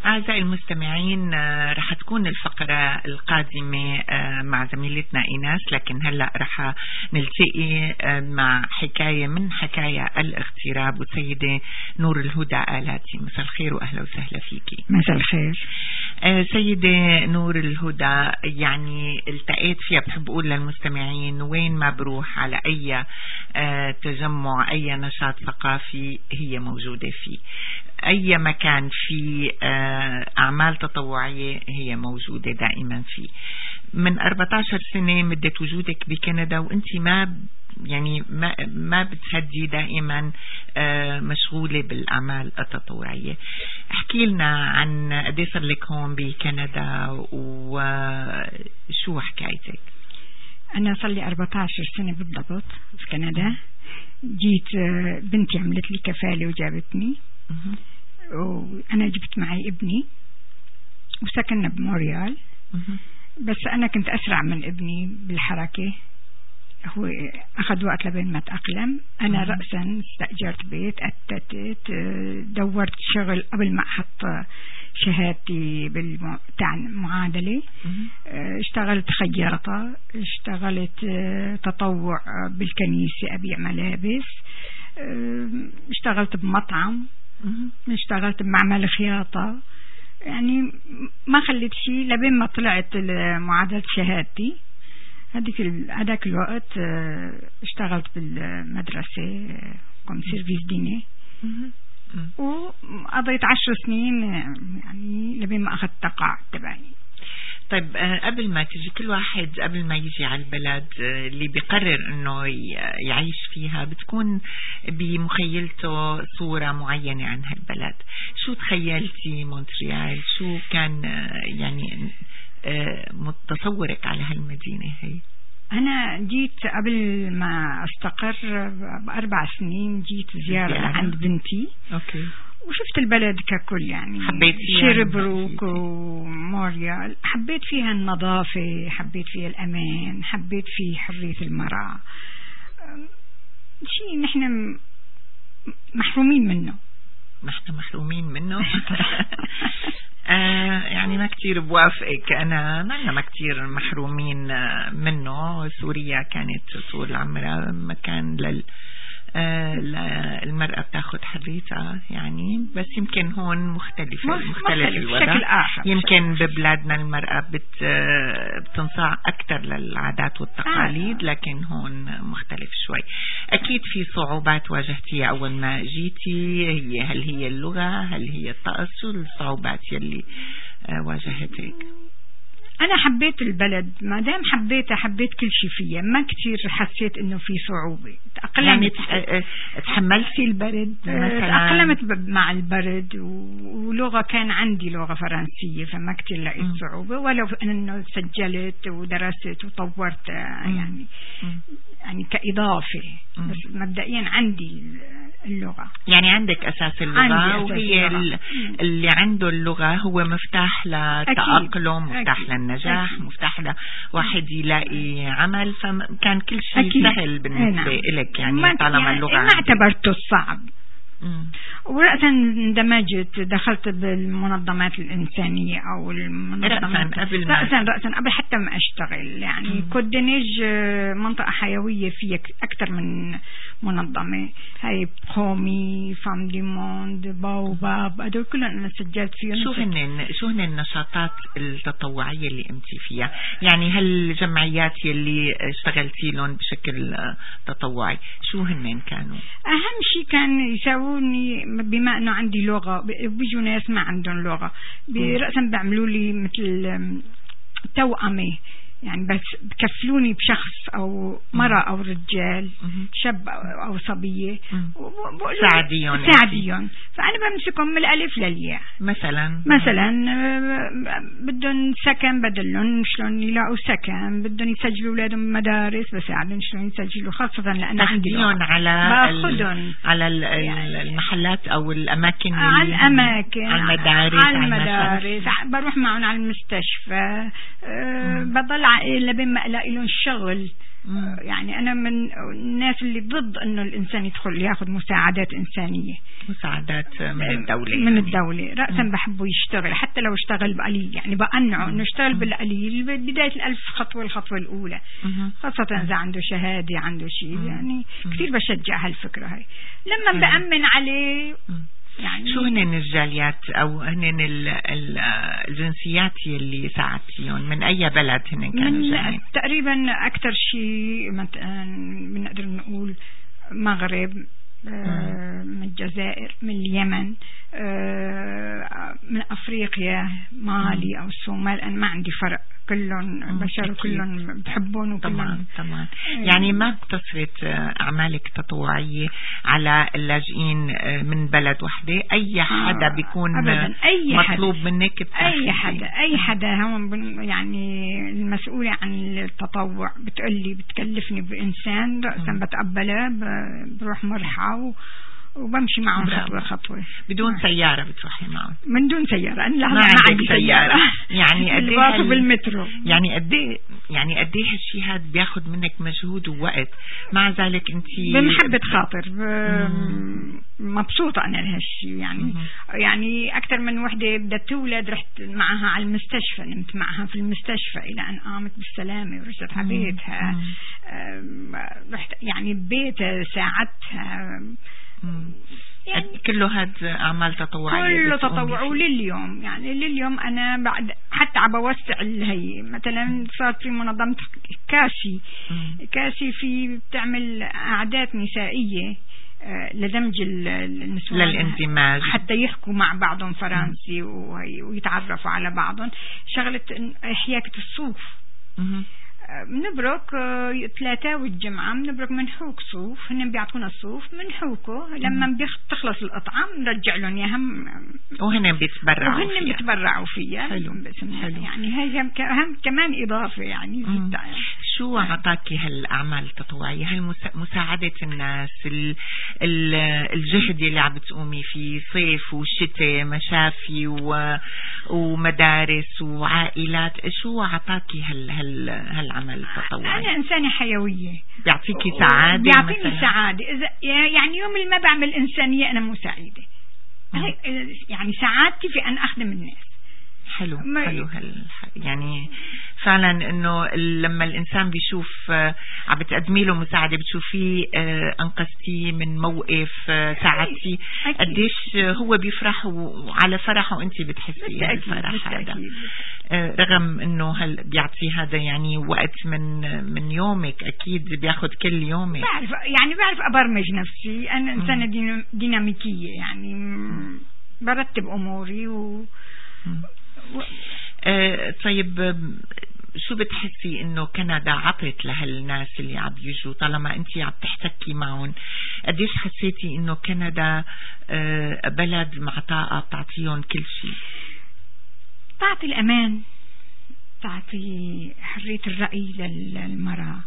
أعزائي المستمعين، رح تكون الفقرة القادمة مع زميلتنا إيناس، لكن هلأ رح نلتقي مع حكاية من حكاية الاغتراب والسيدة نور الهدى آلاتي. مساء الخير وأهلا وسهلا فيكي. مساء الخير. سيدة نور الهدى، يعني التقيت فيها، بحب أقول للمستمعين وين ما بروح على أي تجمع، أي نشاط ثقافي هي موجودة فيه، أي مكان في أعمال تطوعية هي موجودة دائما فيه. من 14 سنة مدة وجودك بكندا، وأنت ما بتهدي، دائما مشغولة بالأعمال التطوعية. احكي لنا عن قد صار لك هون بكندا وشو حكايتك؟ أنا صار لي 14 سنة بالضبط في كندا. جيت بنتي عملت لي كفالة وجابتني، وأنا جبت معي ابني وسكننا بموريال. بس أنا كنت أسرع من ابني بالحركة، هو أخذ وقت لبين ما تأقلم. أنا رأسا استأجرت بيت، أتتت، دورت شغل قبل ما أحط شهادتي تاع المعادلة. اشتغلت خياطة، اشتغلت تطوع بالكنيسة أبيع ملابس، اشتغلت بمطعم، اشتغلت بمعمل خياطة. يعني ما خليت شيء لبين ما طلعت معادلة شهادتي. هذاك الوقت اشتغلت بالمدرسة كنت سيرفيس ديني، وقضيت 10 سنين يعني لبين ما أخذت التقاعد تبعي. طيب، قبل ما تجي كل واحد، قبل ما يجي على البلد اللي بيقرر انه يعيش فيها، بتكون بمخيلته صورة معينة عن هالبلد. شو تخيلتي مونتريال؟ شو كان يعني متصورك على هالمدينة هي؟ أنا جيت قبل ما أستقر ب4 سنين، جيت زيارة عند بنتي. أوكي. وشفت البلد ككل، يعني حبيت شيربروك وموريال. حبيت فيها النظافة، حبيت فيها الأمان، حبيت فيه حرية المرأة، شيء نحن محرومين منه. نحن محرومين منه. يعني ما كتير بوافقك، أنا ما كتير محرومين منه. سوريا كانت طول عمرها مكان المرأة بتاخد حريتها يعني، بس يمكن هون مختلف الوضع بشكل آخر. يمكن ببلادنا المرأة بتنصاع أكثر للعادات والتقاليد، لكن هون مختلف شوي. أكيد في صعوبات واجهتيها أول ما جيتي، هل هي اللغة، هل هي الطقس؟ شو الصعوبات يلي واجهتك؟ أنا حبيت البلد، ما دام حبيتها حبيت كل شيء فيها، ما كتير حسيت إنه في صعوبة. يعني تحملتي البرد مثلا؟ تأقلمت مع البرد، ولغة كان عندي لغة فرنسية، فما كتير لقيت صعوبة، ولو إنه سجلت ودرست وطورت يعني كإضافة. بس مبدئيا عندي اللغة، يعني عندك أساس اللغة، وهي اللي عنده اللغة هو مفتاح للتأقلم، مفتاح للنجاح، مفتاح لواحد يلاقي عمل. فكان كل شيء سهل بالنسبة لك، يعني طالما اللغة ما اعتبرته صعب. ورأسا اندمجت، دخلت بالمنظمات الإنسانية أو المنظمات رأسا قبل حتى ما أشتغل. يعني كودنيج منطقة حيوية فيها أكثر من منظمة، هاي بخومي، فام دي موند، باوباب، هدول كلهم أنا سجلت فيهم. شو هن النشاطات التطوعية اللي قمتي فيها؟ يعني هالجمعيات يلي اشتغلتي لهم بشكل تطوعي شو هن كانوا؟ أهم شيء كان يساووني، بما أنه عندي لغة، بيجوا ناس ما عندهم لغة، برأسا بيعملوا لي مثل توأمة، يعني بس بكفلوني بشخص أو مرة أو رجال، شاب أو صبية، ساعديهم. فأنا بمسكهم من الألف للياء. مثلا بدهم سكن، بدلهم شلون يلاقوا سكن، بدهم يسجلوا أولادهم مدارس، بساعدهم شلون يسجلوا، خاصة لأن عندي على المحلات أو الأماكن، على المدارس، بروح معهم على المستشفى. بضل لبين ما ألاقي لهم شغل. يعني أنا من الناس اللي ضد إنه الإنسان يدخل يأخذ مساعدات إنسانية، مساعدات من الدولة رأسا بحبه يشتغل حتى لو اشتغل بقليل، يعني بقنعه إنه اشتغل بالقليل بداية ال1000 خطوة، الخطوة الأولى خاصة إذا عنده شهادة عنده شيء، يعني كثير بشجع هالفكرة هاي. لما بأمن عليه يعني شو هن الجاليات أو هن الجنسيات اللي ساعدتيهم؟ من أي بلد هن كانوا جايين؟ تقريبا أكثر شيء بنقدر نقول مغرب، من الجزائر، من اليمن، من أفريقيا، مالي أو الصومال. أنا ما عندي فرق، كلهم بشر وكلهم بحبون وكلهم طبعا. يعني ما اقتصرت أعمالك التطوعية على اللاجئين من بلد وحدة، أي حدا بيكون أبداً، أي مطلوب حدا. منك أي حدا هم يعني المسؤولة عن التطوع بتقلي بتكلفني بإنسان رأسا بتقبله، بروح مرحى وبمشي معهم خطوة خطوة بدون سيارة. بتروحي معهم من دون سيارة؟ أنا ما عندي سيارة. يعني قد بالمترو. يعني قد ايه هالشيء هذا بياخد منك مجهود ووقت، مع ذلك انت بمحبة خاطر مبسوطة أنا لهالشيء. يعني أكثر من وحدة بدها تولد رحت معها على المستشفى، نمت معها في المستشفى إلى أن قامت بالسلامة ورجعت على بيتها. رحت يعني ببيتها ساعدتها. يعني كله هذا أعمال تطوعية، كله تطوع. ولليوم يعني لليوم أنا بعد حتى عبوسع هي مثلا صار في منظمة كاسي في بتعمل أعداد نسائية لدمج النسوان للاندماج حتى يحكوا مع بعضهم فرنسي ويتعرفوا على بعضهم. شغلة حياكة الصوف بنبرك 3 والجمعة بنبرك منحوك صوف، هن بيعطونا الصوف منحوكه، لما بتخلص القطعة بنرجع لهم اياها وهن بيتبرعوا فيها. حلو. يعني هي كمان إضافة يعني. شو عطاكي هالأعمال التطوعية، مساعدة الناس، الجهد اللي عم بتقومي فيه، صيف وشتاء، مشافي ومدارس وعائلات، شو عطاكي هالعمل التطوعي؟ أنا إنسانة حيوية، بيعطيكي سعادة؟ بيعطيني سعادة. يعني يوم اللي ما بعمل إنسانية أنا مو سعيدة. يعني سعادتي في أن أخدم الناس. حلو. يعني فعلا انه لما الانسان بيشوف عم بتقدمي له مساعده، بتشوفيه انقذتيه من موقف، ساعدتي، قديش هو بيفرح، وعلى فرحه انت بتحسي بالفرح هذا، رغم انه بيعطي هذا يعني وقت من يومك، اكيد بياخد كل يومك. بعرف ابرمج نفسي. انا انسانه ديناميكيه، يعني برتب اموري طيب شو بتحسي انه كندا عطت لهالناس اللي عم يجوا، طالما انت عم تحتكي معهم، قديش حسيتي انه كندا بلد معطاءة بتعطيهم كل شيء؟ تعطي الأمان، تعطي حرية الرأي للمرأة،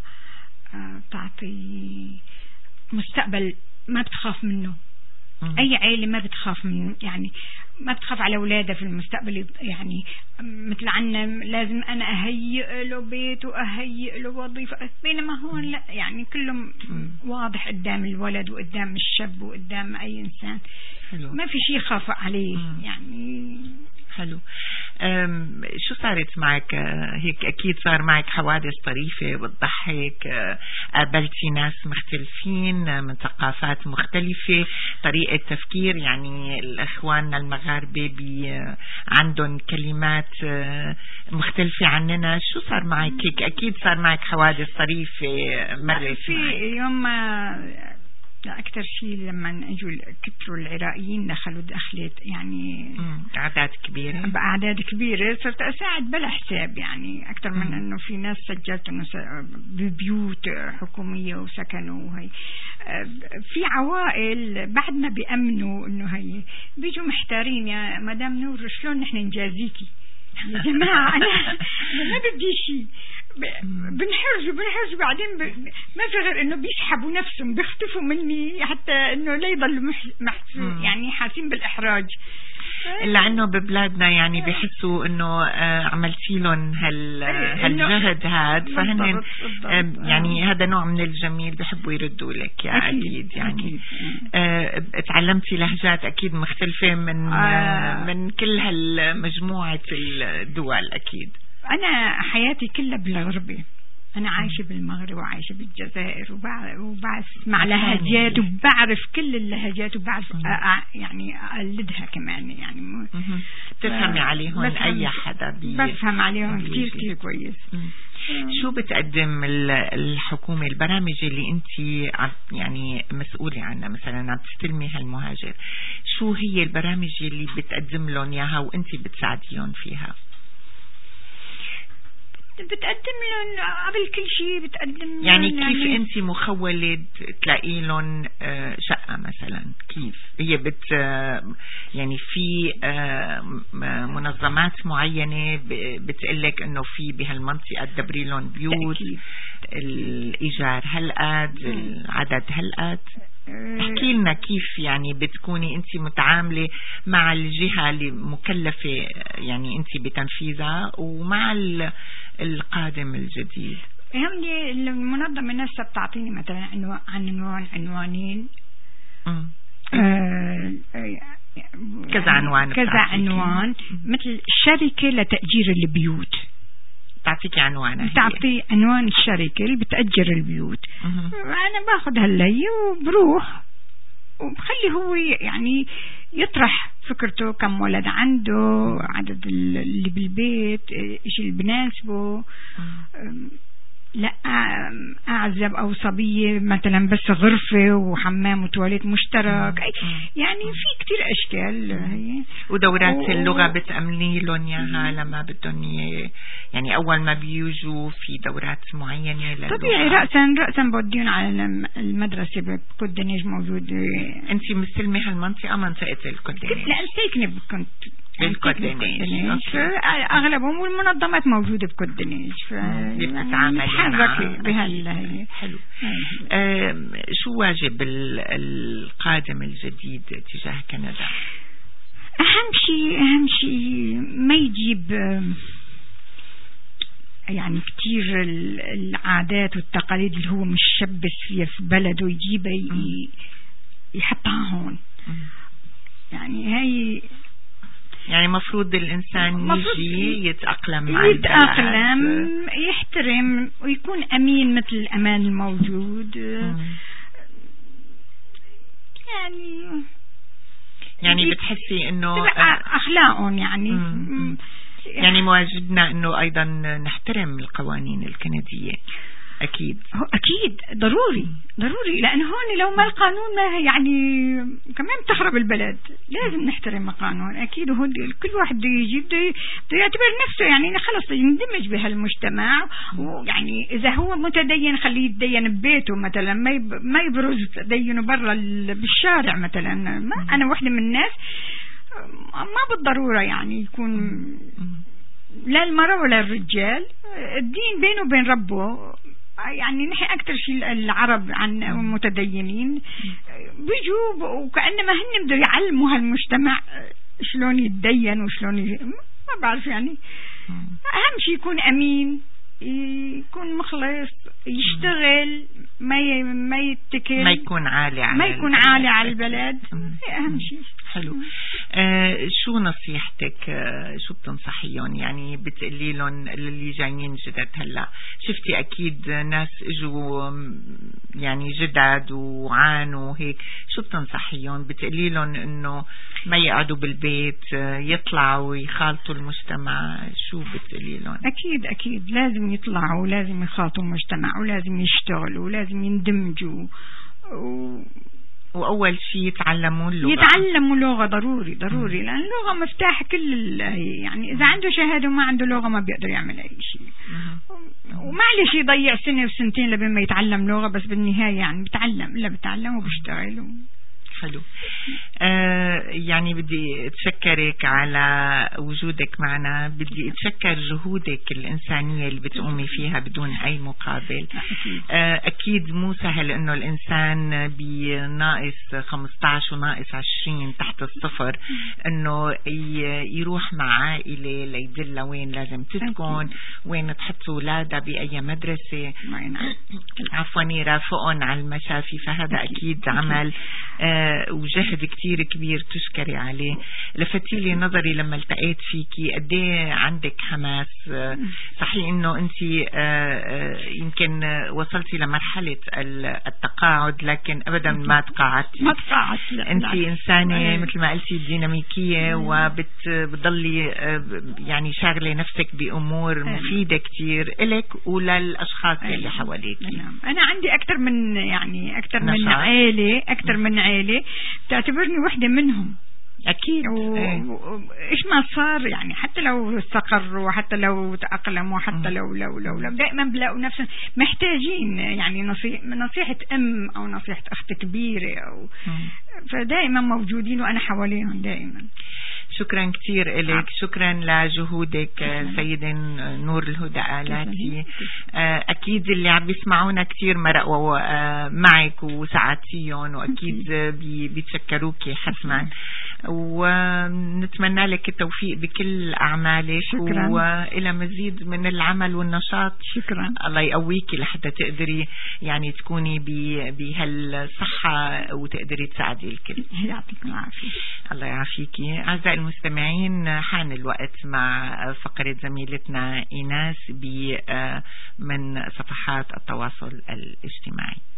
تعطي مستقبل ما بتخاف منه. أي عائلة ما بتخاف منه، يعني ما بتخاف على أولادها في المستقبل. يعني مثل عنا لازم أنا أهيئ له بيت وأهيئ له وظيفة، بينما هون لا، يعني كلهم واضح قدام الولد وقدام الشاب وقدام أي إنسان. حلو. ما في شيء خاف عليه. يعني حلو. شو صارت معك هيك؟ أكيد صار معك حوادث طريفة بتضحك، قابلتي ناس مختلفين من ثقافات مختلفة، طريقة تفكير، يعني الأخوان المغاربة عندهم كلمات مختلفة عننا. شو صار معك هيك؟ أكيد صار معك حوادث طريفة مرت في يوم أكثر شيء لما اجوا كتروا العراقيين دخلت يعني أعداد كبيرة، بأعداد كبيرة، صرت أساعد بلا حساب، يعني أكثر من إنه في ناس سجلت إنه ببيوت حكومية وسكنوا. وهي في عوائل بعد ما بيأمنوا إنه هي بيجوا محتارين، يا مدام نور شلون نحن نجازيكي؟ يا جماعة أنا ما بدي شيء. بنحرجوا بعدين ما في غير انه بيسحبوا نفسهم، بيختفوا مني حتى انه لا يضلوا يعني حاسين بالاحراج. إلا أنه ببلادنا يعني بيحسوا أنه عملتي لهم هالجهد هاد، فهن يعني هذا نوع من الجميل بيحبوا يردوا لك يا أكيد يعني. تعلمتي لهجات أكيد مختلفة من كل هالمجموعة الدول أكيد. أنا حياتي كلها بالغربة، أنا عايشة بالمغرب وعايشة بالجزائر وبسمع لهجات وبعرف كل اللهجات وبعرف يعني أقلدها كمان يعني. تفهمي عليهم أي حدا بفهم عليهم كتير كويس. شو بتقدم الحكومة، البرامج اللي أنت يعني مسؤولة عنها، مثلا عم تستلمي هالمهاجر، شو هي البرامج اللي بتقدم لهم إياها وأنت بتساعديهم فيها؟ بتقدم لهم قبل كل شيء، بتقدم يعني كيف أنت مخولة تلاقي لهم شقة مثلا؟ كيف هي يعني في منظمات معينة بتقلك إنه في بهالمنطقة تدبري لهم بيوت، الإيجار هالقد، العدد هالقد؟ احكي لنا كيف يعني بتكوني انت متعاملة مع الجهة اللي مكلفة يعني انت بتنفيذها ومع القادم الجديد. هم المنظمة نفسها بتعطيني مثلا عنوانين، كذا عنوان مثل شركة لتأجير البيوت، تعطيك عنوانها، تعطي عنوان الشركة اللي بتأجر البيوت. أنا باخذ هاللي وبروح وبخلي هو يعني يطرح فكرته، كم ولد عنده، عدد اللي بالبيت، إيش اللي بناسبه. لا أعزب أو صبية مثلا بس غرفة وحمام وتواليت مشترك، يعني في كتير أشكال. ودورات اللغة بتأمني لهم إياها لما بدهم يعني أول ما بيجوا في دورات معينة للغة؟ طبيعي رأسا بوديون على المدرسة بكودنيج موجود. أنت مستلمة هالمنطقة، منطقة الكودنيج؟ لا ساكنة كنت بالكودنيج، أغلبهم والمنظمات موجودة بكودنيج، بتتعاملي معها. حلو. شو واجب القادم الجديد تجاه كندا؟ أهم شيء ما يجيب يعني كتير العادات والتقاليد اللي هو مش شبس فيها في بلده يجيبها يحطها هون. يعني هاي يعني مفروض الإنسان يجي يتأقلم، يحترم ويكون أمين مثل الأمان الموجود. يعني بتحسي إنه أخلاقهم يعني مواجبنا إنه أيضا نحترم القوانين الكندية. أكيد ضروري لأن هون لو ما القانون ما يعني كمان تخرب البلد. لازم نحترم القانون أكيد. وهو كل واحد بده يجي بده يعتبر نفسه يعني خلص يندمج بهالمجتمع. ويعني إذا هو متدين خليه يتدين ببيته مثلا، ما يبرز تدينه برا بالشارع مثلا. أنا واحدة من الناس ما بالضرورة يعني يكون لا المرأة ولا الرجال، الدين بينه وبين ربه. يعني نحن أكتر شيء العرب عن متدينين بيجوا وكأنما هن بدهم يعلموا هالمجتمع شلون يتدين وشلون ما بعرف يعني. أهم شيء يكون أمين، يكون مخلص، يشتغل، ما يتكل، ما يكون عالي على البلد. أهم شيء. حلو. شو نصيحتك؟ شو بتنصحيهم؟ يعني بتقولي لهم اللي جايين جدد هلا، شفتي اكيد ناس اجوا يعني جدد وعانوا هيك، شو بتنصحيهم؟ بتقولي لهم انه ما يقعدوا بالبيت، يطلعوا ويخالطوا المجتمع؟ شو بتقولي لهم؟ اكيد لازم يطلعوا، ولازم يخالطوا المجتمع، ولازم يشتغلوا، ولازم يندمجوا، وأول شيء يتعلموا لغة ضروري لأن اللغة مفتاح كل يعني إذا عنده شهادة وما عنده لغة ما بيقدر يعمل أي شيء. ومعلش يضيع سنة وسنتين لبين ما يتعلم لغة، بس بالنهاية يعني بتعلم وبشتغل. حلو. يعني بدي أتشكرك على وجودك معنا، بدي أتشكر جهودك الإنسانية اللي بتقومي فيها بدون أي مقابل. أكيد مو سهل إنه الإنسان بناقص 15 وناقص 20 تحت الصفر إنه يروح مع عائلة ليدل وين لازم تسكن، وين تحط أولادها بأي مدرسة، عفوا يرافقهم على المشافي. فهذا أكيد عمل وجهد كتير كبير تشكري عليه. لفتي لي نظري لما التقيت فيكي قد ايه عندك حماس. صحيح انه انت يمكن وصلتي لمرحلة التقاعد، لكن ابدا ما تقاعدتي. انت انسانة مثل ما قلتي ديناميكية، وبتضلي يعني شاغلة نفسك بامور مفيدة كتير إلك وللاشخاص اللي حواليك. انا عندي اكثر من عائلة تعتبرني وحدة منهم. أكيد. إيش ما صار يعني، حتى لو استقر وحتى لو تأقلم وحتى لو دائما بلاقوا نفسهم محتاجين يعني نصيحة أم أو نصيحة أخت كبيرة فدائما موجودين وأنا حواليهم دائما. شكرا كثير إليك، شكرا لجهودك سيدة نور الهدى آلاتي. أكيد اللي عم بيسمعونا كثير مرقوا معك وساعدتيهم، وأكيد بيتشكروك حتما، ونتمنى لك التوفيق بكل أعمالك. شكرا. وإلى مزيد من العمل والنشاط. شكرا. الله يقويك لحتى تقدري يعني تكوني بهالصحة وتقدري تساعدي الكل. يعطيك العافية. الله يعافيكي. أعزائي المستمعين، حان الوقت مع فقرة زميلتنا إيناس من صفحات التواصل الاجتماعي.